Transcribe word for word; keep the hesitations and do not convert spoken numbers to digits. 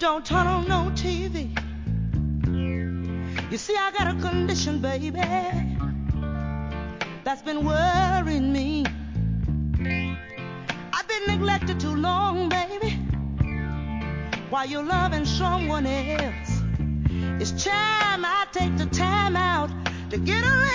don't turn on no T V. You see, I got a condition, baby, that's been worrying me. I've been neglected too long, baby, while you're loving someone else. It's time I take the time out to get along.